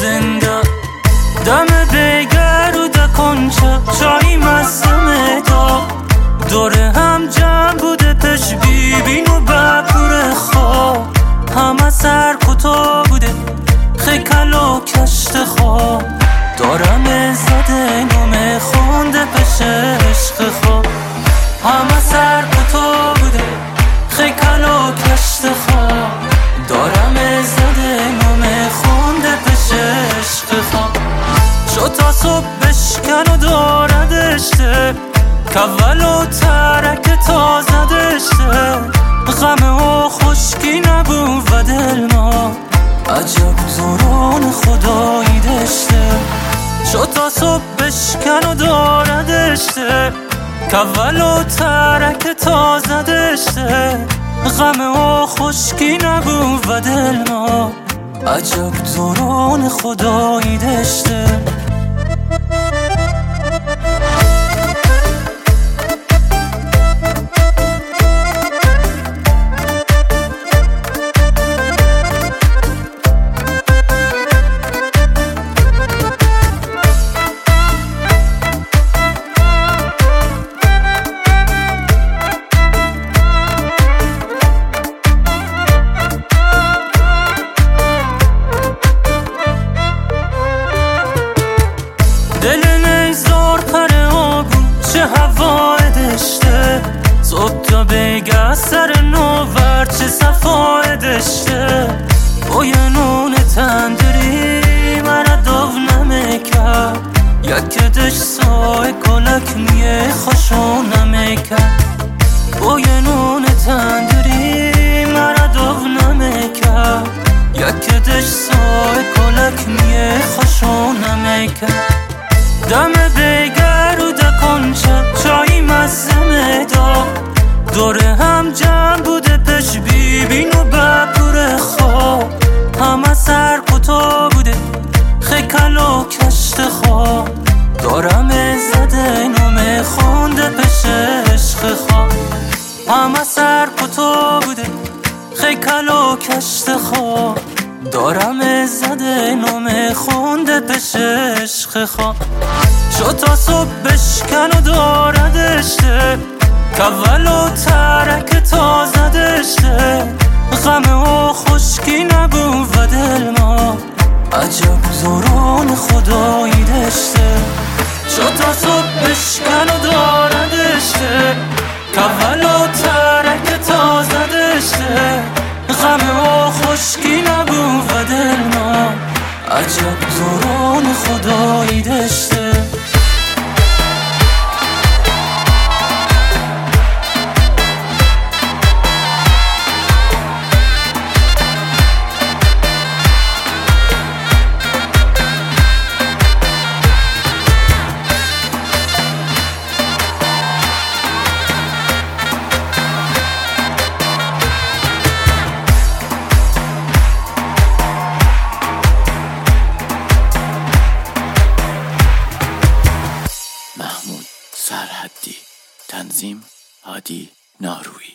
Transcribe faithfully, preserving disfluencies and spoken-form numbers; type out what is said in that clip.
زنده دم بگر و دکنچه چایی مزمه دا دوره هم جمع بوده پش بیبین و بپور خواه همه سر کتا بوده خیکل و کشت خواه دارم زده نومه خونده پش عشق خواه همه سر کتا بوده خیکل و کشت خواه دارم زده نومه خونده پش عشق خواه شو تا صبح بشکن و داره دشته کول و ترک تازه دشته غمه و خشکی نبو و دل ما عجب زوران خدایی دشته شو تا صبح بشکن و داره دشته کول و ترک تازه دشته غمه و خشکی نبو و دل ما عجب زوران خدایی دشته دل نیزار پره آبون چه هوای دشته صبح تا بگه سر نوور چه صفای دشته با یه نون تندری مرا داو نمیکرد یک دش سای کلک میه خوشو نمیکرد با یه نون تندری مرا داو نمیکرد یک دش سای کلک میه خوشو نمیکرد دم بگر و دکنچه چایی مزمه دا دوره هم جمع بوده پش بیبین و بپور خواه همه سر کتا بوده خیکل و کشت خواه دارم زده نومه خونده پش عشق خواه همه سر کتا بوده خیکل و کشت خواه دارم زده نومه خونده پش عشق خواه شو تا صبح بشکن و داره دشته کول و ترک تازه دشته غمه و خشکی نبو و دل ما عجب زوران خدایی دشته شو تا صبح بشکن و داره دشته کول و ترک تازه دشته غمه و خشکی نبو و دل ما عجب زوران خدایی دشته محمود سرحدی، تنظیم هادی نارویی.